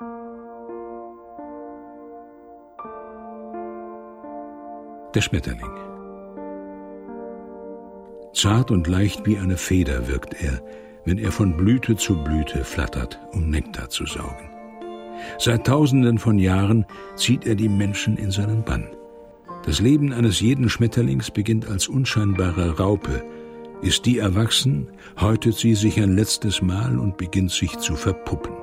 Der Schmetterling. Zart und leicht wie eine Feder wirkt er, wenn er von Blüte zu Blüte flattert, um Nektar zu saugen. Seit Tausenden von Jahren zieht er die Menschen in seinen Bann. Das Leben eines jeden Schmetterlings beginnt als unscheinbare Raupe. Ist die erwachsen, häutet sie sich ein letztes Mal und beginnt sich zu verpuppen.